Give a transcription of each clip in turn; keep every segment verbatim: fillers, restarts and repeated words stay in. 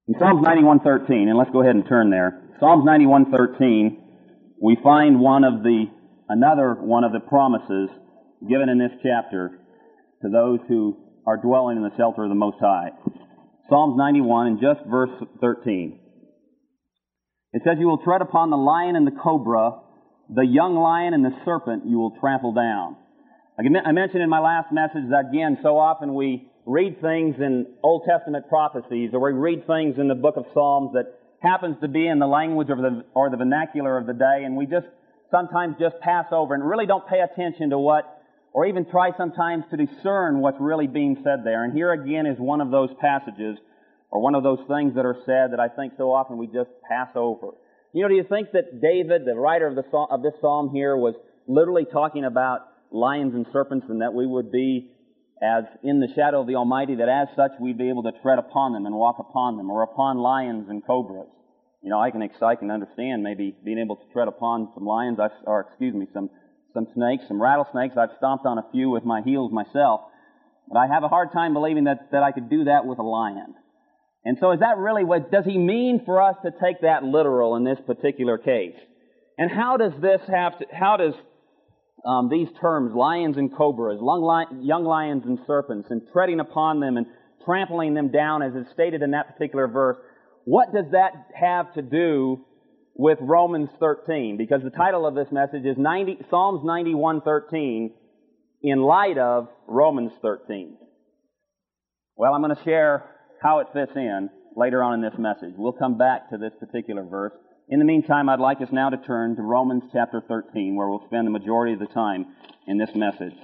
In Psalms ninety-one thirteen, and let's go ahead and turn there. Psalms ninety-one thirteen, we find one of the, another one of the promises given in this chapter to those who are dwelling in the shelter of the Most High. Psalms ninety-one, and just verse thirteen. It says, "You will tread upon the lion and the cobra, the young lion and the serpent you will trample down." I mentioned in my last message that, again, so often we read things in Old Testament prophecies, or we read things in the book of Psalms that happens to be in the language of the, or the vernacular of the day, and we just sometimes just pass over and really don't pay attention to what, or even try sometimes to discern what's really being said there. And here again is one of those passages, or one of those things that are said that I think so often we just pass over. You know, do you think that David, the writer of, the, of this psalm here, was literally talking about lions and serpents, and that we would be as in the shadow of the Almighty, that as such we'd be able to tread upon them and walk upon them, or upon lions and cobras? You know, I can I can understand maybe being able to tread upon some lions, or excuse me, some some snakes, some rattlesnakes. I've stomped on a few with my heels myself, but I have a hard time believing that, that I could do that with a lion. And so is that really what, does he mean for us to take that literal in this particular case? And how does this have to, how does um, these terms, lions and cobras, young lions and serpents, and treading upon them and trampling them down as is stated in that particular verse, what does that have to do with Romans thirteen? Because the title of this message is ninety, Psalms ninety-one thirteen in light of Romans thirteen. Well, I'm going to share how it fits in later on in this message. We'll come back to this particular verse. In the meantime, I'd like us now to turn to Romans chapter thirteen, where we'll spend the majority of the time in this message.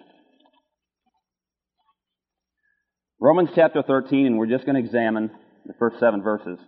Romans chapter thirteen, and we're just going to examine the first seven verses.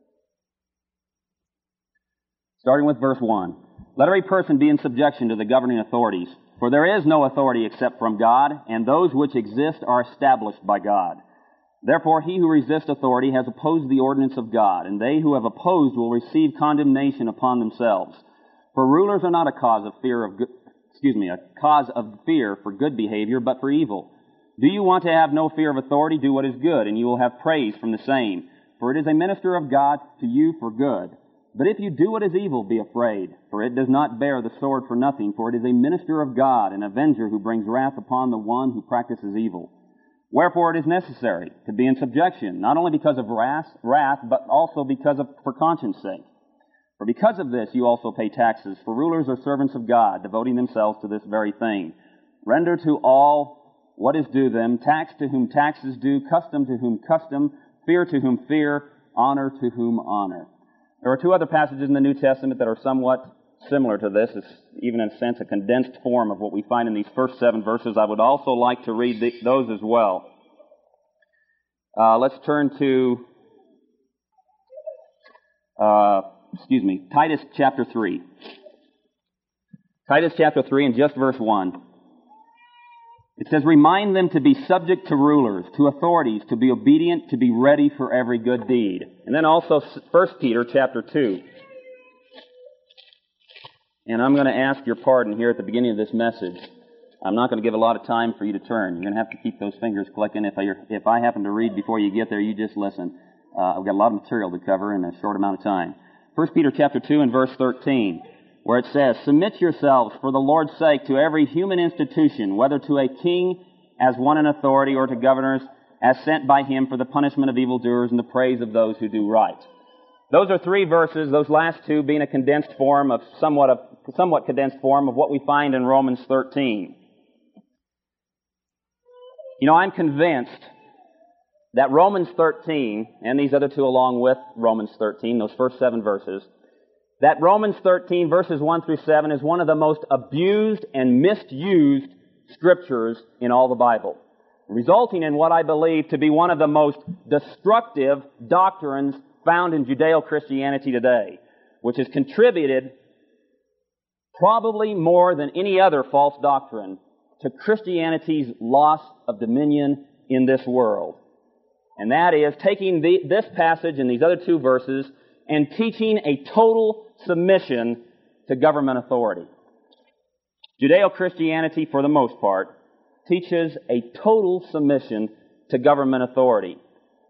Starting with verse one. "Let every person be in subjection to the governing authorities, for there is no authority except from God, and those which exist are established by God. Therefore, he who resists authority has opposed the ordinance of God, and they who have opposed will receive condemnation upon themselves. For rulers are not a cause of fear of good, excuse me, a cause of fear for good behavior, but for evil. Do you want to have no fear of authority? Do what is good, and you will have praise from the same. For it is a minister of God to you for good. But if you do what is evil, be afraid, for it does not bear the sword for nothing, for it is a minister of God, an avenger who brings wrath upon the one who practices evil. Wherefore it is necessary to be in subjection, not only because of wrath, wrath, but also because of for conscience sake. For because of this you also pay taxes, for rulers are servants of God, devoting themselves to this very thing. Render to all what is due them, tax to whom tax is due, custom to whom custom, fear to whom fear, honor to whom honor." There are two other passages in the New Testament that are somewhat similar to this. It's even in a sense a condensed form of what we find in these first seven verses. I would also like to read the, those as well. Uh, let's turn to, uh, excuse me, Titus chapter three. Titus chapter three and just verse one. It says, "Remind them to be subject to rulers, to authorities, to be obedient, to be ready for every good deed." And then also First Peter chapter two. And I'm going to ask your pardon here at the beginning of this message. I'm not going to give a lot of time for you to turn. You're going to have to keep those fingers clicking. If I, if I happen to read before you get there, you just listen. Uh, I've got a lot of material to cover in a short amount of time. First Peter chapter two and verse thirteen, where it says, "Submit yourselves for the Lord's sake to every human institution, whether to a king as one in authority, or to governors as sent by him for the punishment of evildoers and the praise of those who do right." Those are three verses, those last two being a condensed form of somewhat of somewhat condensed form of what we find in Romans thirteen. You know, I'm convinced that Romans thirteen, and these other two along with Romans thirteen, those first seven verses, that Romans thirteen, verses one through seven, is one of the most abused and misused scriptures in all the Bible, resulting in what I believe to be one of the most destructive doctrines found in Judeo-Christianity today, which has contributed probably more than any other false doctrine to Christianity's loss of dominion in this world. And that is taking the, this passage and these other two verses and teaching a total submission to government authority. Judeo-Christianity, for the most part, teaches a total submission to government authority.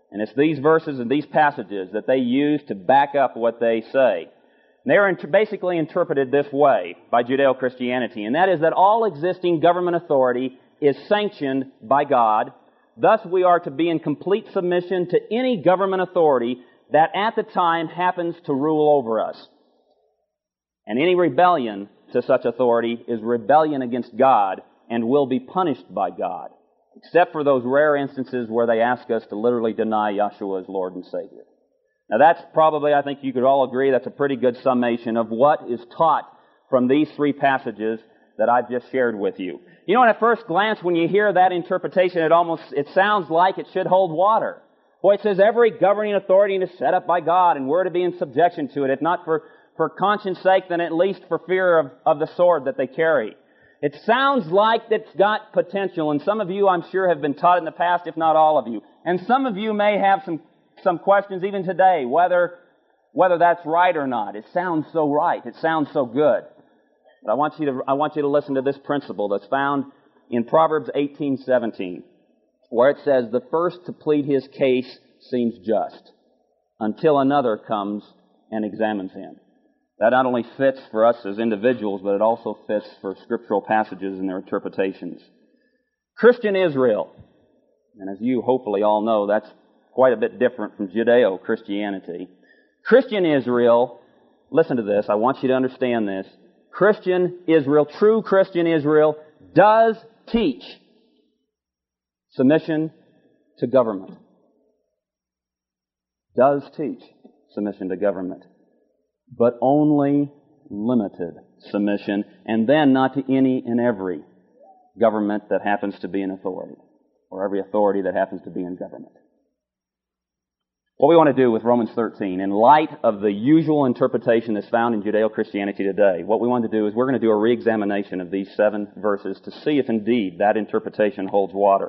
And it's these verses and these passages that they use to back up what they say. And they are inter- basically interpreted this way by Judeo-Christianity, and that is that all existing government authority is sanctioned by God. Thus, we are to be in complete submission to any government authority that at the time happens to rule over us. And any rebellion to such authority is rebellion against God and will be punished by God, except for those rare instances where they ask us to literally deny Yahshua as Lord and Savior. Now that's probably, I think you could all agree, that's a pretty good summation of what is taught from these three passages that I've just shared with you. You know, at first glance, when you hear that interpretation, it almost, it sounds like it should hold water. Boy, it says every governing authority is set up by God, and we're to be in subjection to it. If not for, for conscience sake, then at least for fear of, of the sword that they carry. It sounds like it's got potential, and some of you, I'm sure, have been taught in the past, if not all of you. And some of you may have some, some questions even today, whether, whether that's right or not. It sounds so right. It sounds so good. But I want you to, I want you to listen to this principle that's found in Proverbs eighteen seventeen, where it says, "The first to plead his case seems just, until another comes and examines him." That not only fits for us as individuals, but it also fits for scriptural passages and their interpretations. Christian Israel, and as you hopefully all know, that's quite a bit different from Judeo-Christianity. Christian Israel, listen to this, I want you to understand this. Christian Israel, true Christian Israel, does teach submission to government. Does teach submission to government. But only limited submission, and then not to any and every government that happens to be in authority, or every authority that happens to be in government. What we want to do with Romans thirteen, in light of the usual interpretation that's found in Judeo-Christianity today, what we want to do is we're going to do a re-examination of these seven verses to see if indeed that interpretation holds water.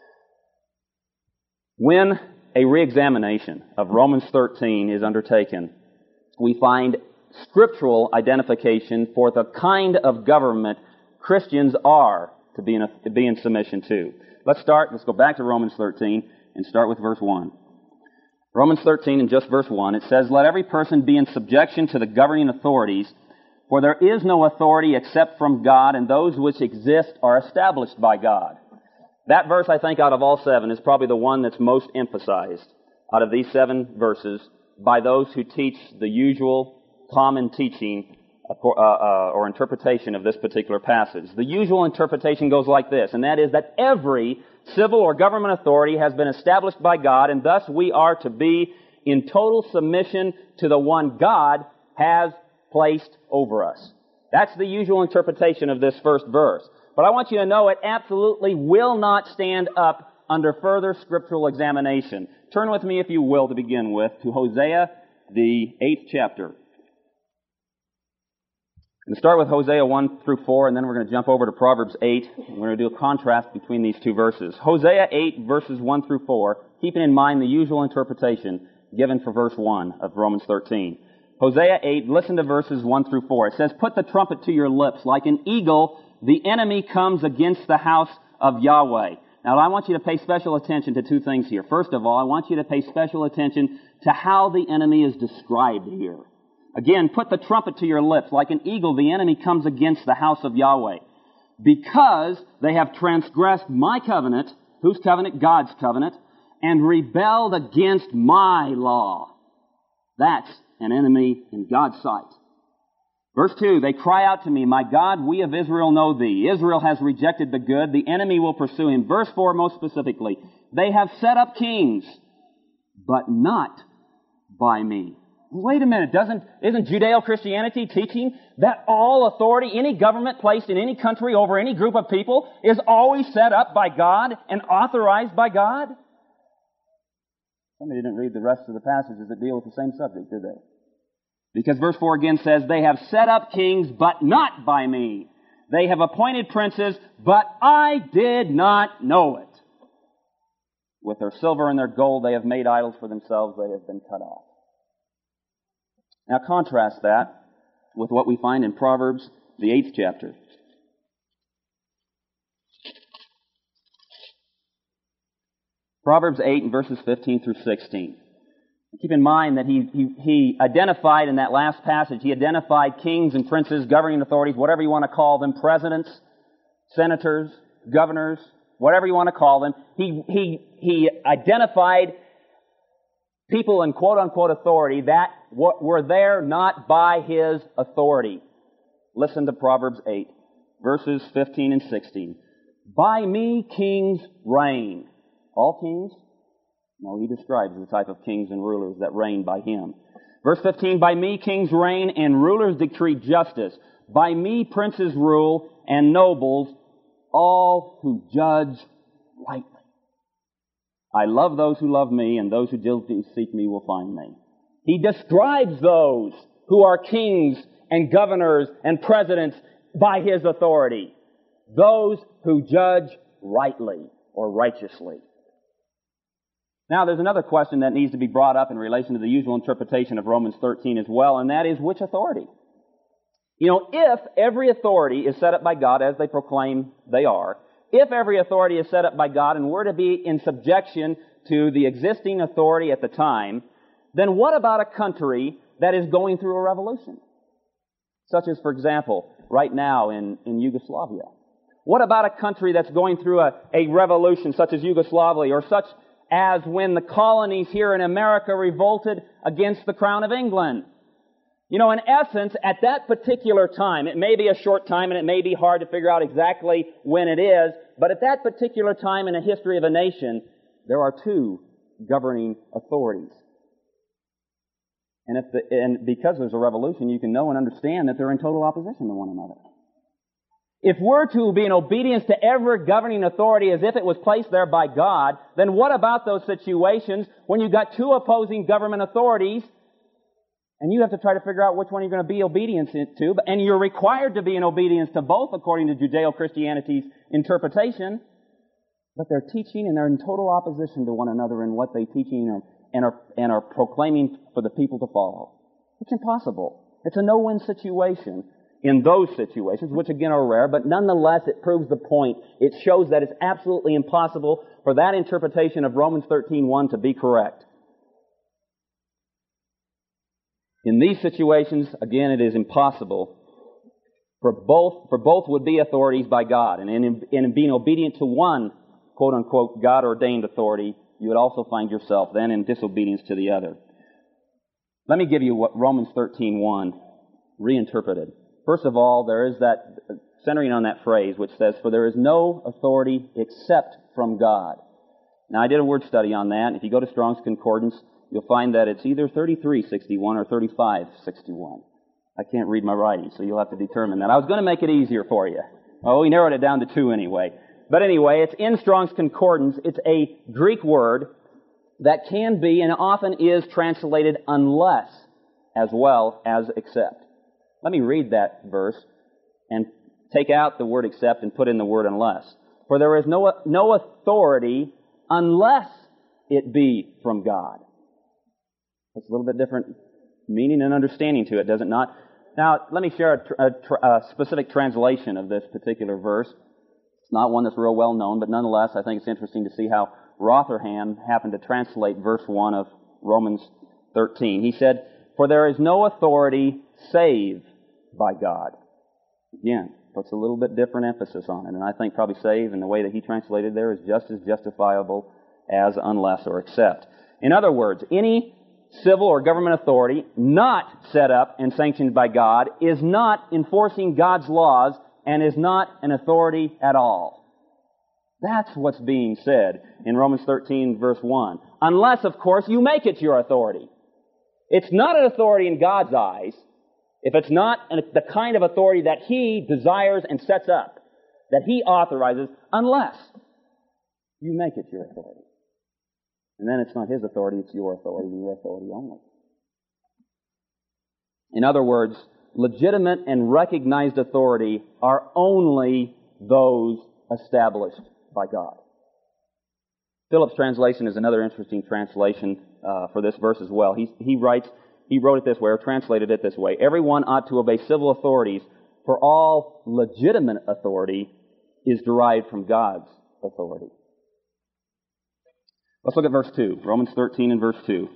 When a re-examination of Romans thirteen is undertaken, we find scriptural identification for the kind of government Christians are to be in, a, to be in submission to. Let's start, let's go back to Romans thirteen and start with verse one. Romans thirteen and just verse one, it says, "Let every person be in subjection to the governing authorities, for there is no authority except from God, and those which exist are established by God." That verse, I think, out of all seven, is probably the one that's most emphasized out of these seven verses by those who teach the usual common teaching uh, uh, or interpretation of this particular passage. The usual interpretation goes like this, and that is that every civil or government authority has been established by God, and thus we are to be in total submission to the one God has placed over us. That's the usual interpretation of this first verse. But I want you to know it absolutely will not stand up under further scriptural examination. Turn with me, if you will, to begin with, to Hosea, the eighth chapter. We'll start with Hosea one through four, and then we're going to jump over to Proverbs eight, and we're going to do a contrast between these two verses. Hosea eight, verses one through four, keeping in mind the usual interpretation given for verse one of Romans thirteen. Hosea eight, listen to verses one through four. It says, "Put the trumpet to your lips. Like an eagle, the enemy comes against the house of Yahweh." Now, I want you to pay special attention to two things here. First of all, I want you to pay special attention to how the enemy is described here. Again, "Put the trumpet to your lips. Like an eagle, the enemy comes against the house of Yahweh. Because they have transgressed my covenant," whose covenant? God's covenant, "and rebelled against my law." That's an enemy in God's sight. Verse two, "They cry out to me, 'My God, we of Israel know thee.' Israel has rejected the good. The enemy will pursue him." Verse four, most specifically, "They have set up kings, but not by me." Wait a minute, doesn't, isn't Judeo-Christianity teaching that all authority, any government placed in any country over any group of people, is always set up by God and authorized by God? Somebody didn't read the rest of the passages that deal with the same subject, did they? Because verse four again says, "They have set up kings, but not by me. They have appointed princes, but I did not know it. With their silver and their gold they have made idols for themselves. They have been cut off." Now contrast that with what we find in Proverbs, the eighth chapter. Proverbs eight and verses fifteen through sixteen. Keep in mind that he, he, he identified in that last passage, he identified kings and princes, governing authorities, whatever you want to call them, presidents, senators, governors, whatever you want to call them. He, he, he identified people in quote-unquote authority that were there not by his authority. Listen to Proverbs eight, verses fifteen and sixteen. By me kings reign. All kings? No, he describes the type of kings and rulers that reign by him. Verse fifteen, by me kings reign and rulers decree justice. By me princes rule and nobles, all who judge rightly. I love those who love me, and those who diligently seek me will find me. He describes those who are kings and governors and presidents by his authority. Those who judge rightly or righteously. Now, there's another question that needs to be brought up in relation to the usual interpretation of Romans thirteen as well, and that is, which authority? You know, if every authority is set up by God, as they proclaim they are, if every authority is set up by God and we're to be in subjection to the existing authority at the time, then what about a country that is going through a revolution? Such as, for example, right now in, in Yugoslavia. What about a country that's going through a, a revolution such as Yugoslavia, or such as when the colonies here in America revolted against the Crown of England? You know, in essence, at that particular time, it may be a short time and it may be hard to figure out exactly when it is, but at that particular time in the history of a nation, there are two governing authorities. And if the, and because there's a revolution, you can know and understand that they're in total opposition to one another. If we're to be in obedience to every governing authority as if it was placed there by God, then what about those situations when you've got two opposing government authorities and you have to try to figure out which one you're going to be obedient to, and you're required to be in obedience to both according to Judeo-Christianity's interpretation, but they're teaching and they're in total opposition to one another in what they're teaching and are, and are proclaiming for the people to follow. It's impossible. It's a no-win situation in those situations, which again are rare, but nonetheless it proves the point. It shows that it's absolutely impossible for that interpretation of Romans thirteen one to be correct. In these situations, again, it is impossible for both, for both would be authorities by God. And in, in being obedient to one, quote-unquote, God-ordained authority, you would also find yourself then in disobedience to the other. Let me give you what Romans thirteen one reinterpreted. First of all, there is that, centering on that phrase, which says, for there is no authority except from God. Now, I did a word study on that. If you go to Strong's Concordance, you'll find that it's either thirty-three sixty-one or thirty-five sixty-one. I can't read my writing, so you'll have to determine that. I was going to make it easier for you. Well, we narrowed it down to two anyway. But anyway, it's in Strong's Concordance. It's a Greek word that can be and often is translated unless as well as except. Let me read that verse and take out the word except and put in the word unless. For there is no, no authority unless it be from God. It's a little bit different meaning and understanding to it, does it not? Now, let me share a, a, a specific translation of this particular verse. It's not one that's real well known, but nonetheless, I think it's interesting to see how Rotherham happened to translate verse one of Romans thirteen. He said, for there is no authority save by God. Again, puts a little bit different emphasis on it, and I think probably save in the way that he translated there is just as justifiable as unless or except. In other words, any civil or government authority not set up and sanctioned by God is not enforcing God's laws and is not an authority at all. That's what's being said in Romans thirteen verse one. Unless, of course, you make it your authority. It's not an authority in God's eyes if it's not an, the kind of authority that He desires and sets up, that He authorizes, unless you make it your authority. And then it's not His authority, it's your authority, and your authority only. In other words, legitimate and recognized authority are only those established by God. Phillips' translation is another interesting translation uh, for this verse as well. He, he writes, he wrote it this way, or translated it this way: everyone ought to obey civil authorities, for all legitimate authority is derived from God's authority. Let's look at verse two. Romans thirteen and verse two.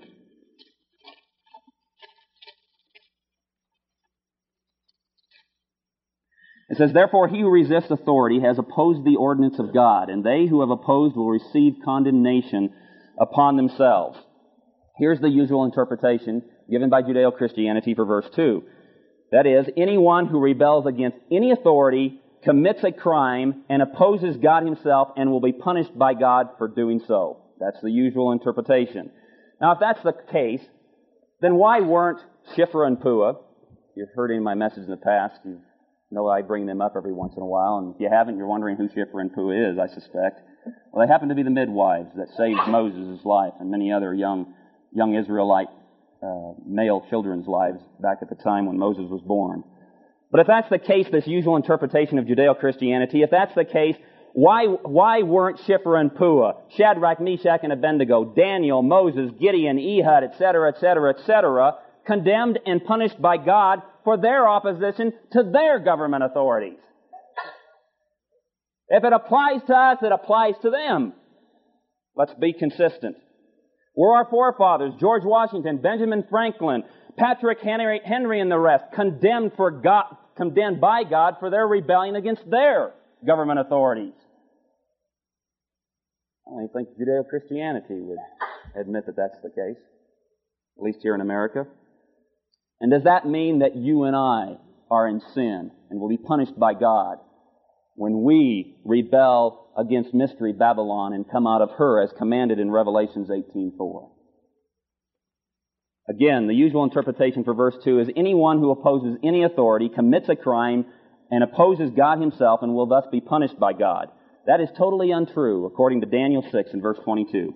It says, "Therefore he who resists authority has opposed the ordinance of God, and they who have opposed will receive condemnation upon themselves." Here's the usual interpretation given by Judeo-Christianity for verse two. That is, anyone who rebels against any authority commits a crime and opposes God himself and will be punished by God for doing so. That's the usual interpretation. Now, if that's the case, then why weren't Shiphrah and Puah? If you've heard any of my messages in the past, you know I bring them up every once in a while, and if you haven't, you're wondering who Shiphrah and Puah is, I suspect. Well, they happen to be the midwives that saved Moses' life and many other young young Israelite uh, male children's lives back at the time when Moses was born. But if that's the case, this usual interpretation of Judeo-Christianity, if that's the case, why why weren't Shiphrah and Puah, Shadrach, Meshach, and Abednego, Daniel, Moses, Gideon, Ehud, et cetera, et cetera, et cetera, condemned and punished by God for their opposition to their government authorities? If it applies to us, it applies to them. Let's be consistent. Were our forefathers, George Washington, Benjamin Franklin, Patrick Henry, Henry and the rest, condemned for God, condemned by God for their rebellion against their government authorities? I don't think Judeo-Christianity would admit that that's the case, at least here in America. And does that mean that you and I are in sin and will be punished by God when we rebel against Mystery Babylon and come out of her as commanded in Revelations eighteen four? Again, the usual interpretation for verse two is anyone who opposes any authority commits a crime and opposes God himself and will thus be punished by God. That is totally untrue, according to Daniel six and verse twenty-two.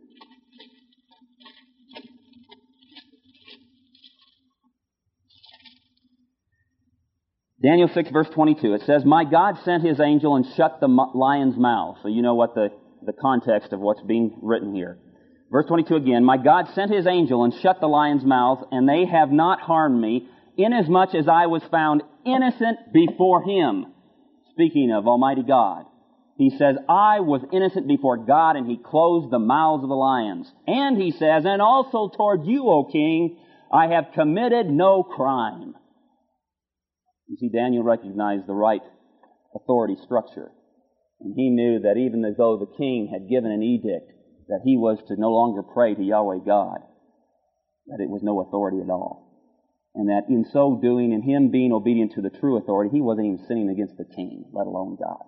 Daniel six, verse twenty-two, it says, "My God sent His angel and shut the lion's mouth." So you know what the, the context of what's being written here. Verse twenty-two again, "My God sent His angel and shut the lion's mouth, and they have not harmed me, inasmuch as I was found innocent before Him." Speaking of Almighty God. He says, I was innocent before God, and He closed the mouths of the lions. And He says, "And also toward you, O King, I have committed no crime." You see, Daniel recognized the right authority structure. And he knew that even though the king had given an edict that he was to no longer pray to Yahweh God, that it was no authority at all. And that in so doing, and him being obedient to the true authority, he wasn't even sinning against the king, let alone God.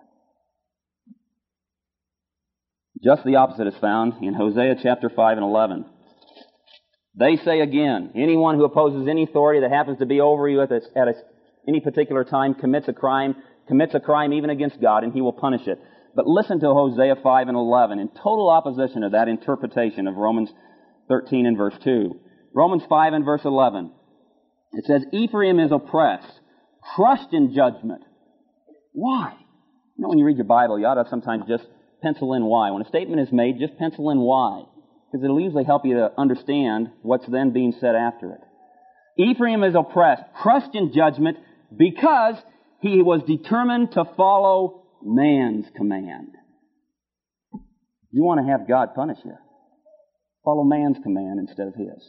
Just the opposite is found in Hosea chapter five and eleven. They say again, anyone who opposes any authority that happens to be over you at, a, at a, any particular time commits a crime, commits a crime even against God, and He will punish it. But listen to Hosea five and eleven, in total opposition to that interpretation of Romans thirteen and verse two. Romans five and verse eleven. It says, "Ephraim is oppressed, crushed in judgment." Why? You know, when you read your Bible, you ought to sometimes just pencil in why. When a statement is made, just pencil in why, because it'll usually help you to understand what's then being said after it. "Ephraim is oppressed, crushed in judgment, because he was determined to follow man's command." You want to have God punish you. Follow man's command instead of His.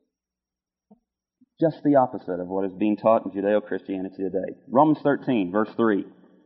Just the opposite of what is being taught in Judeo-Christianity today. Romans thirteen, verse three.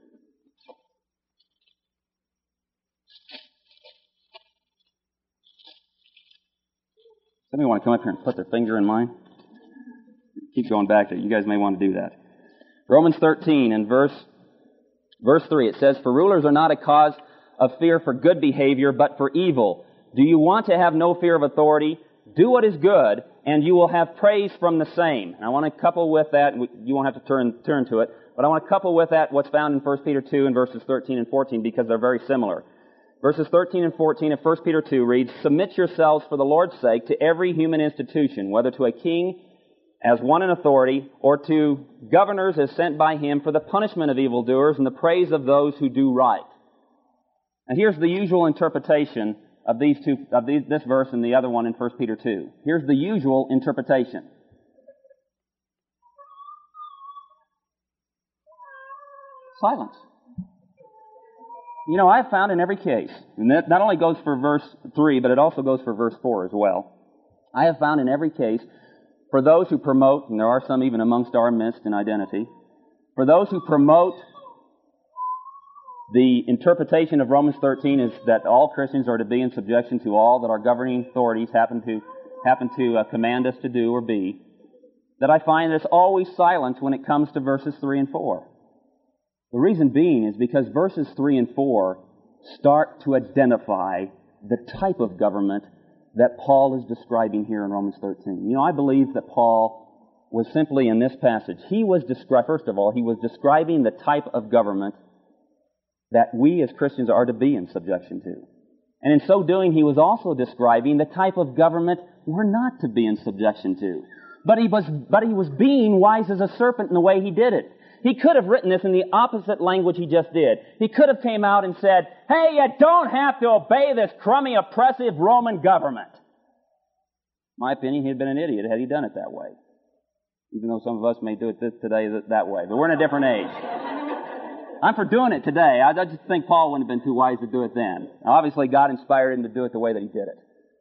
Somebody want to come up here and put their finger in mine? Keep going back there. You guys may want to do that. Romans thirteen and verse, verse three, it says, "For rulers are not a cause of fear for good behavior, but for evil. Do you want to have no fear of authority? Do what is good, and you will have praise from the same." And I want to couple with that, you won't have to turn, turn to it, but I want to couple with that what's found in First Peter two and verses thirteen and fourteen, because they're very similar. Verses thirteen and fourteen of First Peter two reads, "Submit yourselves for the Lord's sake to every human institution, whether to a king as one in authority, or to governors as sent by Him for the punishment of evildoers and the praise of those who do right." And here's the usual interpretation of these two, of these, this verse and the other one in First Peter two. Here's the usual interpretation. Silence. You know, I've found in every case, and that not only goes for verse three, but it also goes for verse four as well. I have found in every case, for those who promote, and there are some even amongst our midst in identity, for those who promote the interpretation of Romans thirteen is that all Christians are to be in subjection to all that our governing authorities happen to happen to uh, command us to do or be, that I find there's always silence when it comes to verses three and four. The reason being is because verses three and four start to identify the type of government that Paul is describing here in Romans thirteen. You know, I believe that Paul was simply in this passage, he was describing, first of all, he was describing the type of government that we as Christians are to be in subjection to. And in so doing, he was also describing the type of government we're not to be in subjection to. But he was, but he was being wise as a serpent in the way he did it. He could have written this in the opposite language he just did. He could have came out and said, hey, you don't have to obey this crummy, oppressive Roman government. In my opinion, he'd been an idiot had he done it that way. Even though some of us may do it this today that way. But we're in a different age. I'm for doing it today. I just think Paul wouldn't have been too wise to do it then. Now, obviously, God inspired him to do it the way that he did it.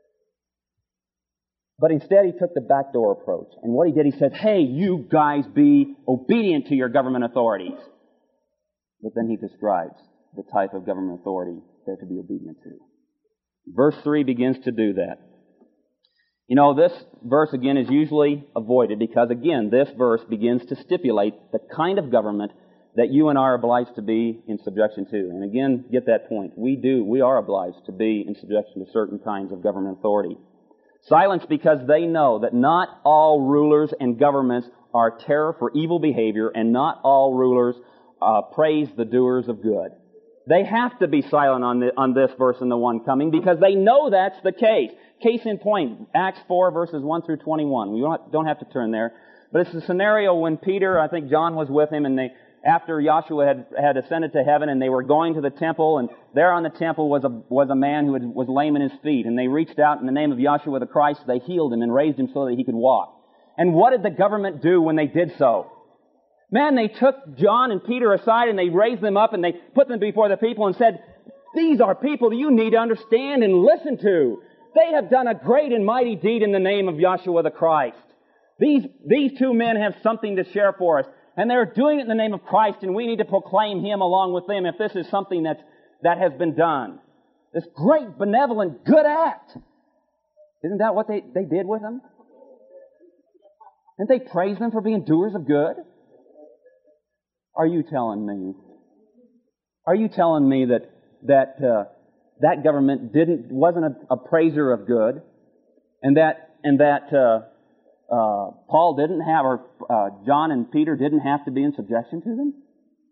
But instead, he took the backdoor approach. And what he did, he said, hey, you guys be obedient to your government authorities. But then he describes the type of government authority they're to be obedient to. Verse three begins to do that. You know, this verse, again, is usually avoided because, again, this verse begins to stipulate the kind of government that you and I are obliged to be in subjection to. And again, get that point. We do, we are obliged to be in subjection to certain kinds of government authority. Silence because they know that not all rulers and governments are terror for evil behavior, and not all rulers uh, praise the doers of good. They have to be silent on, the, on this verse and the one coming because they know that's the case. Case in point, Acts four verses one through twenty-one. We don't, don't have to turn there. But it's a scenario when Peter, I think John was with him, and they, after Joshua had, had ascended to heaven and they were going to the temple, and there on the temple was a, was a man who had, was lame in his feet, and they reached out in the name of Joshua the Christ, they healed him and raised him so that he could walk. And what did the government do when they did so? Man, they took John and Peter aside and they raised them up and they put them before the people and said, these are people you need to understand and listen to. They have done a great and mighty deed in the name of Joshua the Christ. These, these two men have something to share for us. And they're doing it in the name of Christ, and we need to proclaim Him along with them if this is something that's, that has been done. This great, benevolent, good act. Isn't that what they, they did with them? Didn't they praise them for being doers of good? Are you telling me? Are you telling me that that uh, that government didn't wasn't a, a praiser of good, and that and that uh, uh, Paul didn't have, or uh, John and Peter didn't have to be in subjection to them?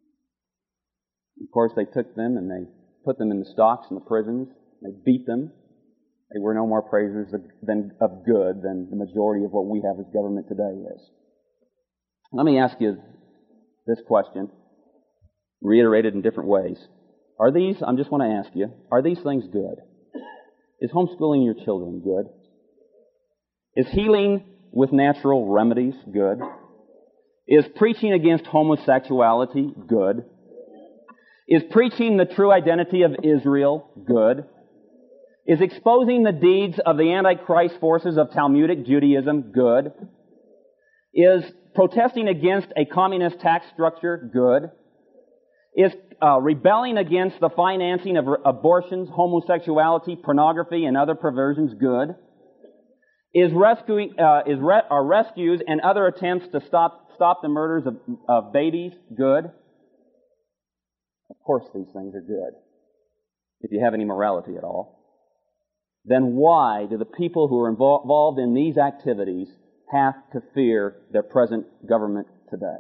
Of course, they took them and they put them in the stocks and the prisons. They beat them. They were no more praisers of, than, of good than the majority of what we have as government today is. Let me ask you this question, reiterated in different ways. Are these, I just want to ask you, are these things good? Is homeschooling your children good? Is healing with natural remedies good? Is preaching against homosexuality good? Is preaching the true identity of Israel good? Is exposing the deeds of the Antichrist forces of Talmudic Judaism good? Is protesting against a communist tax structure good? Is uh, rebelling against the financing of abortions, homosexuality, pornography, and other perversions good? Is rescuing, uh, is re- are rescues and other attempts to stop stop the murders of, of babies good? Of course these things are good, if you have any morality at all. Then why do the people who are invol- involved in these activities have to fear their present government today?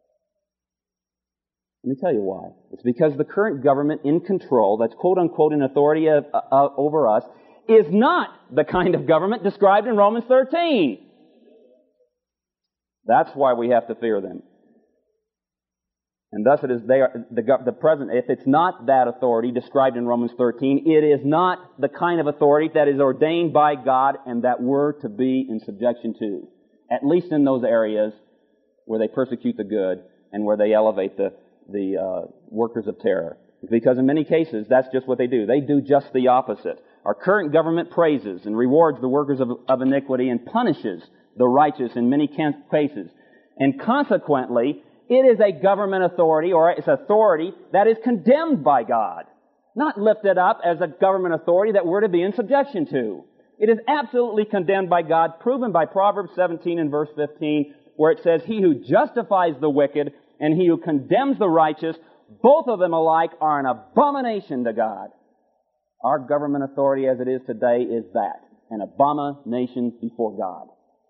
Let me tell you why. It's because the current government in control, that's quote-unquote in authority of, uh, over us, is not the kind of government described in Romans thirteen. That's why we have to fear them. And thus it is they are, the, the present, if it's not that authority described in Romans thirteen, it is not the kind of authority that is ordained by God and that we're to be in subjection to. At least in those areas where they persecute the good and where they elevate the, the uh, workers of terror. Because in many cases, that's just what they do. They do just the opposite. Our current government praises and rewards the workers of, of iniquity and punishes the righteous in many cases. And consequently, it is a government authority, or it's authority that is condemned by God, not lifted up as a government authority that we're to be in subjection to. It is absolutely condemned by God, proven by Proverbs seventeen and verse fifteen, where it says, "He who justifies the wicked and he who condemns the righteous, both of them alike are an abomination to God." Our government authority as it is today is that, an abomination before God.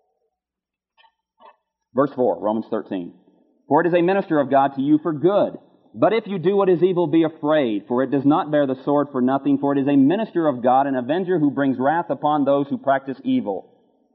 Verse four, Romans thirteen. "For it is a minister of God to you for good. But if you do what is evil, be afraid, for it does not bear the sword for nothing, for it is a minister of God, an avenger who brings wrath upon those who practice evil."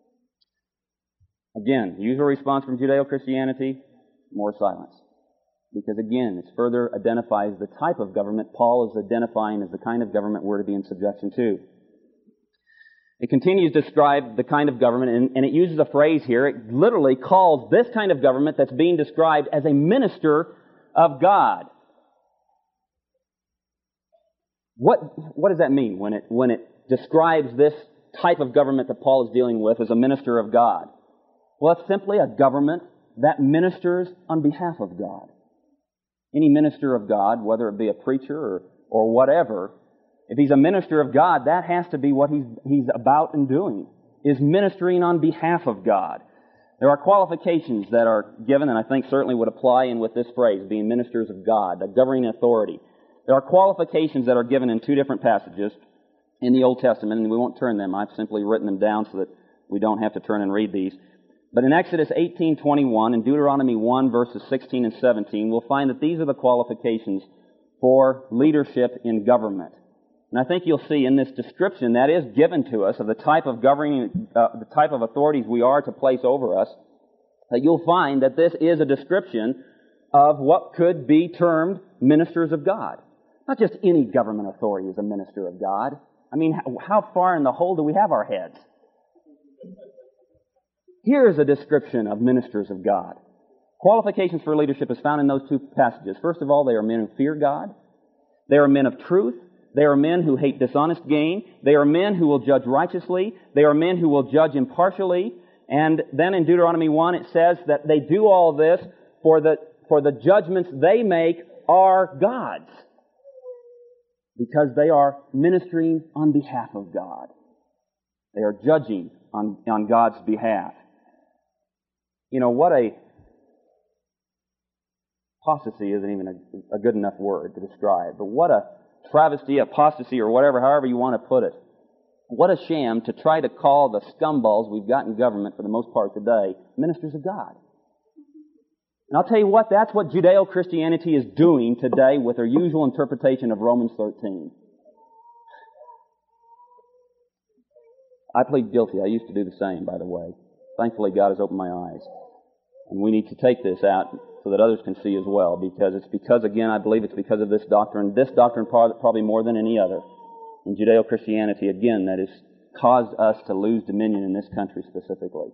Again, usual response from Judeo-Christianity, more silence. Because again, it further identifies the type of government Paul is identifying as the kind of government we're to be in subjection to. It continues to describe the kind of government, and, and it uses a phrase here. It literally calls this kind of government that's being described as a minister of God. What, what does that mean when it, when it describes this type of government that Paul is dealing with as a minister of God? Well, it's simply a government that ministers on behalf of God. Any minister of God, whether it be a preacher or, or whatever, if he's a minister of God, that has to be what he's, he's about and doing, is ministering on behalf of God. There are qualifications that are given, and I think certainly would apply in with this phrase, being ministers of God, a governing authority. There are qualifications that are given in two different passages in the Old Testament, and we won't turn them. I've simply written them down so that we don't have to turn and read these. But in Exodus eighteen twenty-one and Deuteronomy one, verses sixteen and seventeen, we'll find that these are the qualifications for leadership in government. And I think you'll see in this description that is given to us of the type of governing, uh, the type of authorities we are to place over us, that you'll find that this is a description of what could be termed ministers of God. Not just any government authority is a minister of God. I mean, how far in the hole do we have our heads? Here is a description of ministers of God. Qualifications for leadership is found in those two passages. First of all, they are men who fear God. They are men of truth. They are men who hate dishonest gain. They are men who will judge righteously. They are men who will judge impartially. And then in Deuteronomy one it says that they do all this for the, for the judgments they make are God's. Because they are ministering on behalf of God. They are judging on, on God's behalf. You know, what a... apostasy isn't even a, a good enough word to describe, but what a travesty, apostasy, or whatever, however you want to put it. What a sham to try to call the scumballs we've got in government for the most part today ministers of God. And I'll tell you what, that's what Judeo-Christianity is doing today with their usual interpretation of Romans thirteen. I plead guilty. I used to do the same, by the way. Thankfully, God has opened my eyes. And we need to take this out so that others can see as well, because it's because, again, I believe it's because of this doctrine, this doctrine probably more than any other in Judeo-Christianity, again, that has caused us to lose dominion in this country specifically.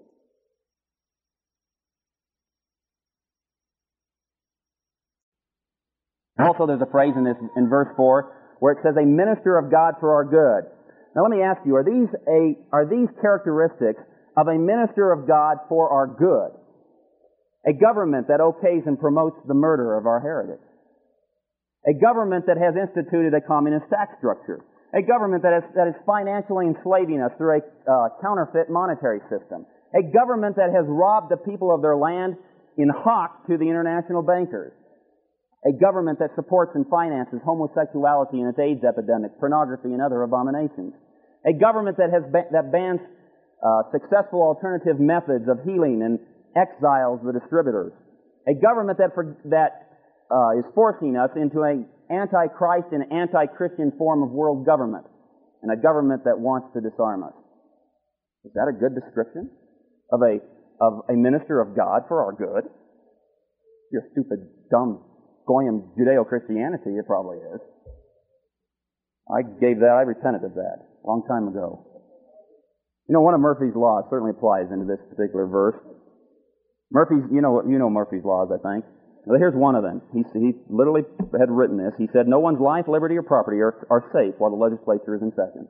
Also, there's a phrase in this in verse four where it says, "A minister of God for our good." Now, let me ask you: Are these a are these characteristics of a minister of God for our good? A government that okays and promotes the murder of our heritage. A government that has instituted a communist tax structure. A government that is, that is financially enslaving us through a uh, counterfeit monetary system. A government that has robbed the people of their land in hock to the international bankers. A government that supports and finances homosexuality and its AIDS epidemic, pornography and other abominations. A government that has ba- that bans uh, successful alternative methods of healing and exiles the distributors. A government that for, that uh, is forcing us into an anti-Christ and anti-Christian form of world government, and a government that wants to disarm us. Is that a good description of a of a minister of God for our good? You're stupid, dumb, goyim Judeo-Christianity, it probably is. I gave that, I repented of that a long time ago. You know, one of Murphy's laws certainly applies into this particular verse. Murphy's, you know, you know Murphy's laws, I think. Well, here's one of them. He, he literally had written this. He said, "No one's life, liberty, or property are, are safe while the legislature is in session."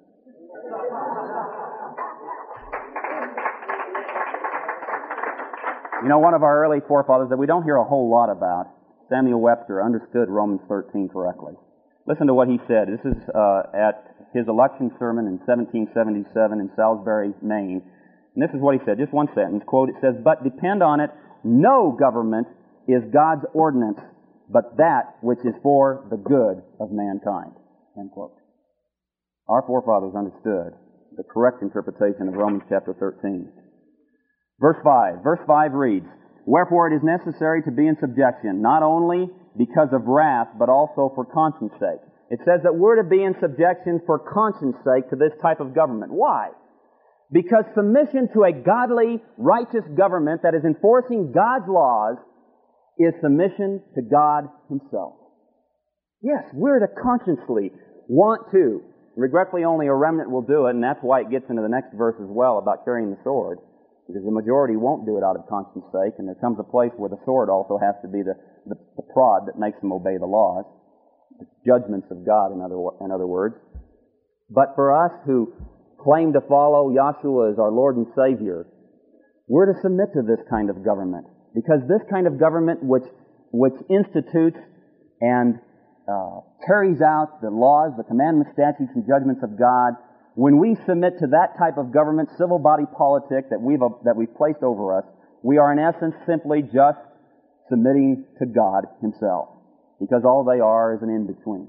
You know, one of our early forefathers that we don't hear a whole lot about, Samuel Webster, understood Romans thirteen correctly. Listen to what he said. This is uh, at his election sermon in seventeen seventy-seven in Salisbury, Maine. And this is what he said, just one sentence, quote, it says, "But depend on it, no government is God's ordinance, but that which is for the good of mankind." End quote. Our forefathers understood the correct interpretation of Romans chapter thirteen. Verse five. Verse five reads, "Wherefore it is necessary to be in subjection, not only because of wrath, but also for conscience sake." It says that we're to be in subjection for conscience sake to this type of government. Why? Because submission to a godly, righteous government that is enforcing God's laws is submission to God Himself. Yes, we're to consciously want to. Regretfully, only a remnant will do it, and that's why it gets into the next verse as well about carrying the sword. Because the majority won't do it out of conscience sake, and there comes a place where the sword also has to be the, the, the prod that makes them obey the laws. The judgments of God, in other, in other words. But for us who claim to follow Yahshua as our Lord and Savior, we're to submit to this kind of government. Because this kind of government which, which institutes and uh, carries out the laws, the commandments, statutes, and judgments of God, when we submit to that type of government, civil body politic that we've, uh, that we've placed over us, we are in essence simply just submitting to God Himself. Because all they are is an in-between.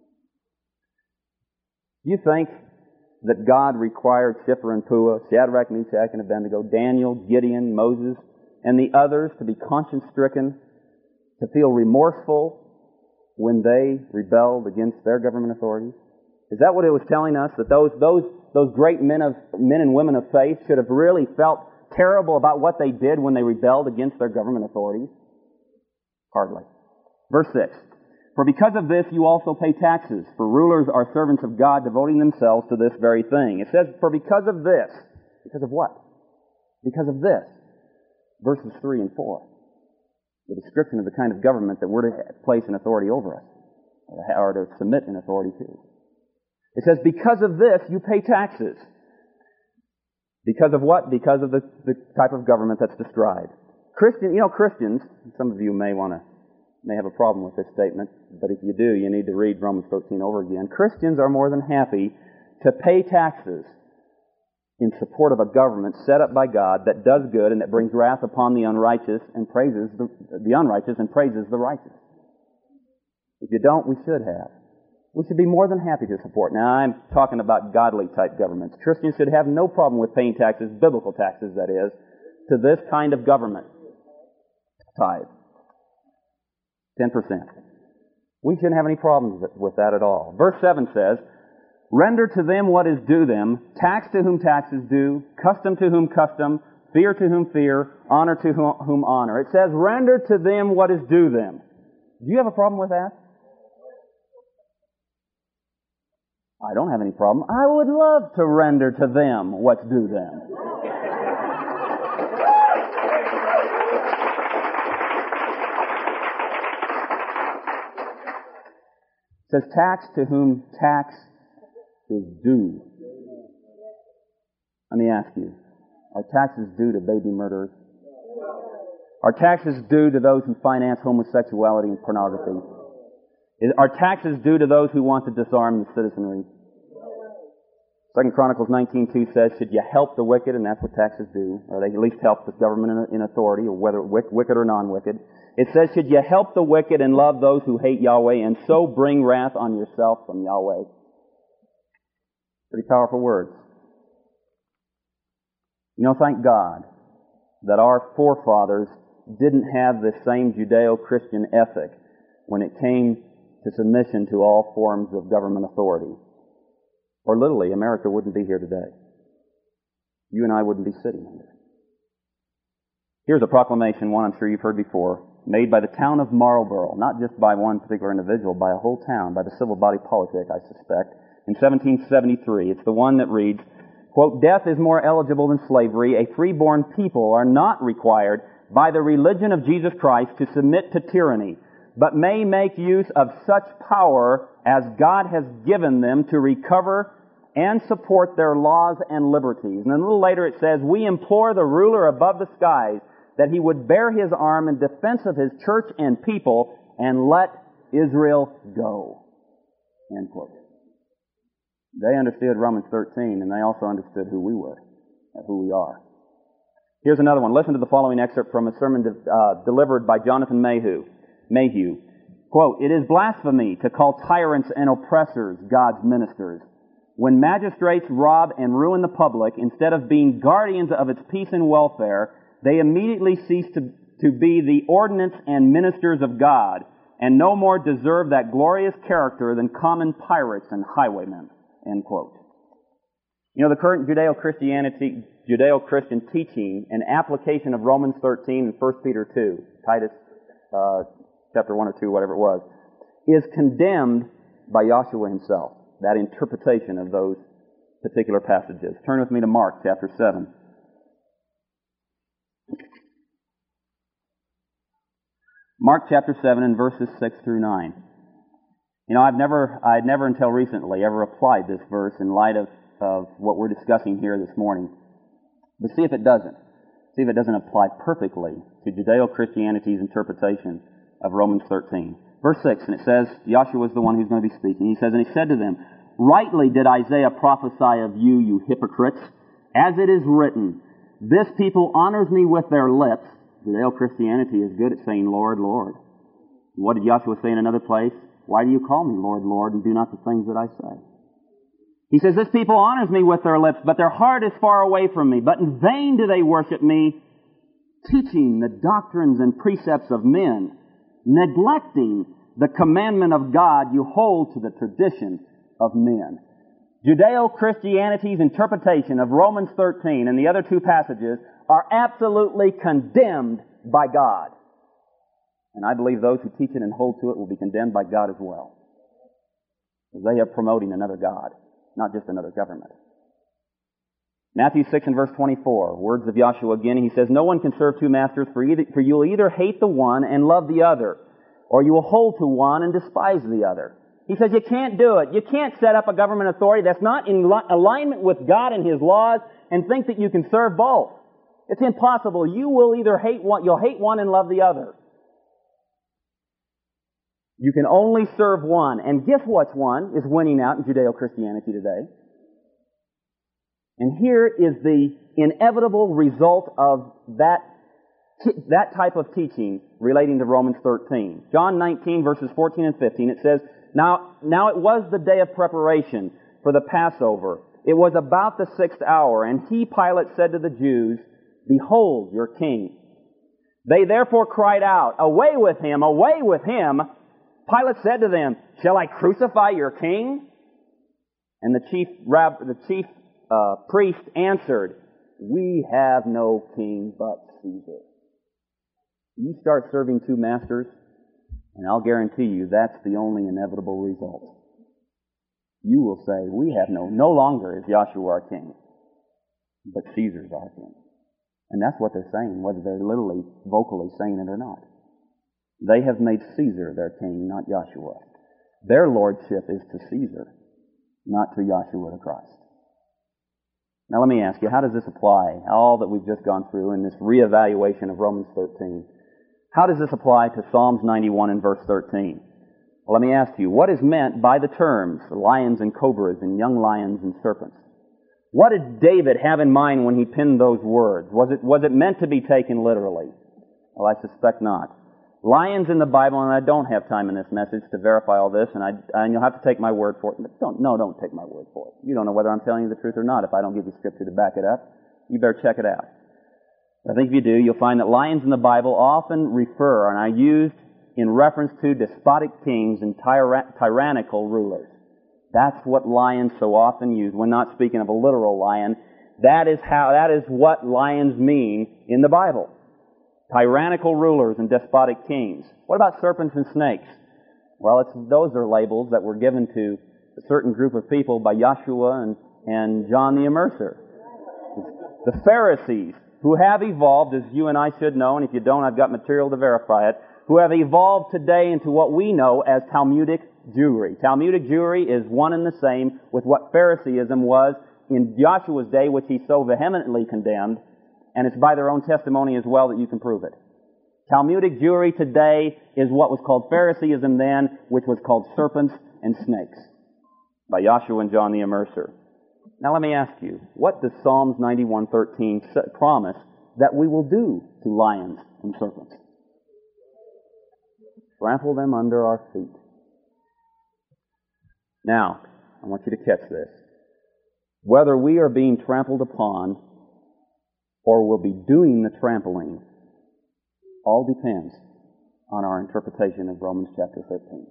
Do you think that God required Shiphrah and Puah, Shadrach, Meshach, and Abednego, Daniel, Gideon, Moses, and the others to be conscience-stricken, to feel remorseful when they rebelled against their government authorities? Is that what it was telling us? That those those those great men of men and women of faith should have really felt terrible about what they did when they rebelled against their government authorities? Hardly. Verse six. "For because of this you also pay taxes, for rulers are servants of God, devoting themselves to this very thing." It says, "For because of this." Because of what? Because of this. Verses three and four. The description of the kind of government that we're to place in authority over us, or to submit in authority to. It says, "Because of this, you pay taxes." Because of what? Because of the, the type of government that's described. Christian, you know, Christians, some of you may want to, may have a problem with this statement, but if you do, you need to read Romans thirteen over again. Christians are more than happy to pay taxes in support of a government set up by God that does good and that brings wrath upon the unrighteous and praises the, the unrighteous and praises the righteous. If you don't, we should have. We should be more than happy to support. Now, I'm talking about godly type governments. Christians should have no problem with paying taxes, biblical taxes that is, to this kind of government. Tithe. ten percent. We shouldn't have any problems with that at all. Verse seven says, "Render to them what is due them, tax to whom tax is due, custom to whom custom, fear to whom fear, honor to whom honor." It says, render to them what is due them. Do you have a problem with that? I don't have any problem. I would love to render to them what's due them. It says, tax to whom tax is due. Let me ask you, are taxes due to baby murderers? Are taxes due to those who finance homosexuality and pornography? Are taxes due to those who want to disarm the citizenry? Second Chronicles nineteen two says, should you help the wicked, and that's what taxes do, or they at least help the government in authority, or whether wicked or non-wicked. It says, should you help the wicked and love those who hate Yahweh, and so bring wrath on yourself from Yahweh? Pretty powerful words. You know, thank God that our forefathers didn't have this same Judeo-Christian ethic when it came to submission to all forms of government authority. Or literally, America wouldn't be here today. You and I wouldn't be sitting here. Here's a proclamation, one I'm sure you've heard before, made by the town of Marlborough, not just by one particular individual, by a whole town, by the civil body politic, I suspect, in seventeen seventy-three. It's the one that reads, Quote, death is more eligible than slavery. A freeborn people are not required by the religion of Jesus Christ to submit to tyranny, but may make use of such power as God has given them to recover and support their laws and liberties. And then a little later it says, we implore the ruler above the skies that he would bear his arm in defense of his church and people and let Israel go. End quote. They understood Romans thirteen, and they also understood who we were, and who we are. Here's another one. Listen to the following excerpt from a sermon de- uh, delivered by Jonathan Mayhew. Mayhew. Quote, it is blasphemy to call tyrants and oppressors God's ministers. When magistrates rob and ruin the public, instead of being guardians of its peace and welfare, they immediately cease to, to be the ordinance and ministers of God, and no more deserve that glorious character than common pirates and highwaymen. End quote. You know, the current Judeo-Christianity, Judeo-Christian teaching and application of Romans thirteen and First Peter two, Titus uh, chapter one or two, whatever it was, is condemned by Yahshua himself, that interpretation of those particular passages. Turn with me to Mark chapter seven. Mark chapter seven and verses six through nine. You know, I've never, I'd never until recently ever applied this verse in light of, of what we're discussing here this morning. But see if it doesn't. See if it doesn't apply perfectly to Judeo-Christianity's interpretation of Romans thirteen. Verse six, and it says, Yahshua is the one who's going to be speaking. He says, and he said to them, rightly did Isaiah prophesy of you, you hypocrites, as it is written, this people honors me with their lips. Judeo-Christianity is good at saying, Lord, Lord. What did Yahshua say in another place? Why do you call me Lord, Lord, and do not the things that I say? He says, this people honors me with their lips, but their heart is far away from me. But in vain do they worship me, teaching the doctrines and precepts of men, neglecting the commandment of God. You hold to the tradition of men. Judeo-Christianity's interpretation of Romans thirteen and the other two passages are absolutely condemned by God. And I believe those who teach it and hold to it will be condemned by God as well. Because they are promoting another God, not just another government. Matthew six and verse twenty-four, words of Yahshua again. He says, no one can serve two masters, for, either, for you will either hate the one and love the other, or you will hold to one and despise the other. He says you can't do it. You can't set up a government authority that's not in li- alignment with God and His laws and think that you can serve both. It's impossible. You will either hate one, you'll hate one and love the other. You can only serve one. And guess what's one is winning out in Judeo-Christianity today. And here is the inevitable result of that, that type of teaching relating to Romans thirteen. John nineteen, verses fourteen and fifteen, it says, Now, now it was the day of preparation for the Passover. It was about the sixth hour, and he, Pilate, said to the Jews, Behold your king. They therefore cried out, Away with him, away with him! Pilate said to them, Shall I crucify your king? And the chief rab- the chief uh, priest answered, We have no king but Caesar. You start serving two masters, and I'll guarantee you that's the only inevitable result. You will say, we have no, no longer is Yahshua our king, but Caesar's our king. And that's what they're saying, whether they're literally, vocally saying it or not. They have made Caesar their king, not Yahshua. Their lordship is to Caesar, not to Yahshua the Christ. Now let me ask you, how does this apply, all that we've just gone through in this reevaluation of Romans thirteen? How does this apply to Psalms ninety-one and verse thirteen? Well, let me ask you, what is meant by the terms lions and cobras and young lions and serpents? What did David have in mind when he penned those words? Was it, was it meant to be taken literally? Well, I suspect not. Lions in the Bible, and I don't have time in this message to verify all this, and, I, and you'll have to take my word for it. But don't, no, don't take my word for it. You don't know whether I'm telling you the truth or not if I don't give you scripture to back it up. You better check it out. I think if you do, you'll find that lions in the Bible often refer and are used in reference to despotic kings and tyra- tyrannical rulers. That's what lions so often use. We're not speaking of a literal lion. That is how, that is what lions mean in the Bible. Tyrannical rulers and despotic kings. What about serpents and snakes? Well, it's, those are labels that were given to a certain group of people by Yahshua and, and John the Immerser. The Pharisees, who have evolved, as you and I should know, and if you don't, I've got material to verify it, who have evolved today into what we know as Talmudic Jewry. Talmudic Jewry is one and the same with what Phariseeism was in Joshua's day, which he so vehemently condemned, and it's by their own testimony as well that you can prove it. Talmudic Jewry today is what was called Phariseeism then, which was called serpents and snakes, by Joshua and John the Immerser. Now let me ask you, what does Psalms ninety-one thirteen promise that we will do to lions and serpents? Trample them under our feet. Now, I want you to catch this. Whether we are being trampled upon or will be doing the trampling all depends on our interpretation of Romans chapter thirteen.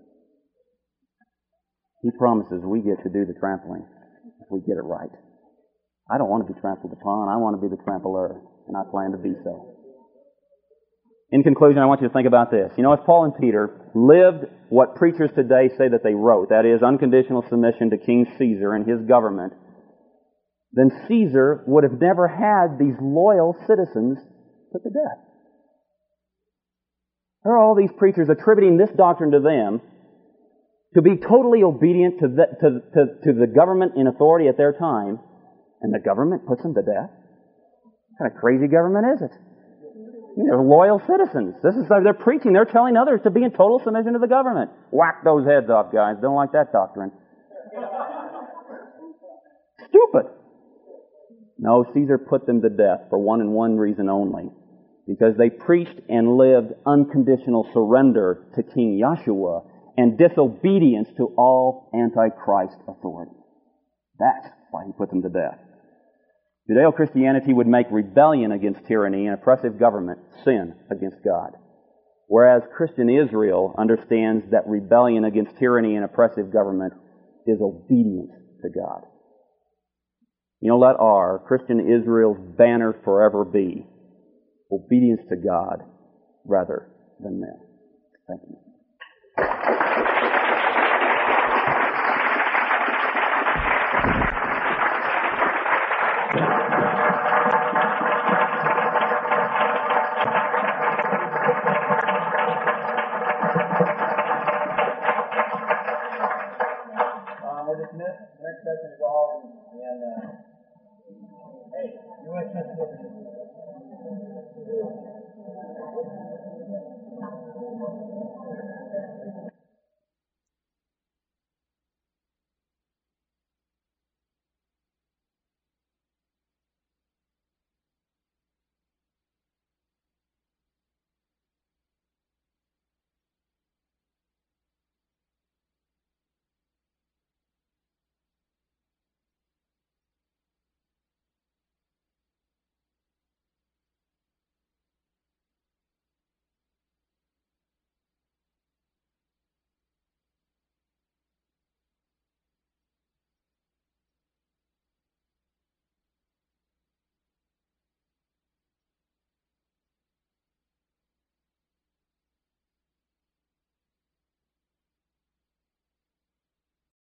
He promises we get to do the trampling if we get it right. I don't want to be trampled upon. I want to be the trampler, and I plan to be so. In conclusion, I want you to think about this. You know, if Paul and Peter lived what preachers today say that they wrote, that is, unconditional submission to King Caesar and his government, then Caesar would have never had these loyal citizens put to death. There are all these preachers attributing this doctrine to them to be totally obedient to the, to, to, to the government in authority at their time, and the government puts them to death? What kind of crazy government is it? They're loyal citizens. This is they're preaching. They're telling others to be in total submission to the government. Whack those heads off, guys. Don't like that doctrine. Stupid. No, Caesar put them to death for one and one reason only. Because they preached and lived unconditional surrender to King Joshua and disobedience to all Antichrist authority. That's why he put them to death. Judeo-Christianity would make rebellion against tyranny and oppressive government sin against God. Whereas Christian Israel understands that rebellion against tyranny and oppressive government is obedience to God. You know, let our, Christian Israel's banner forever be obedience to God rather than men. Thank you. Next session is all in, in uh, hey, U S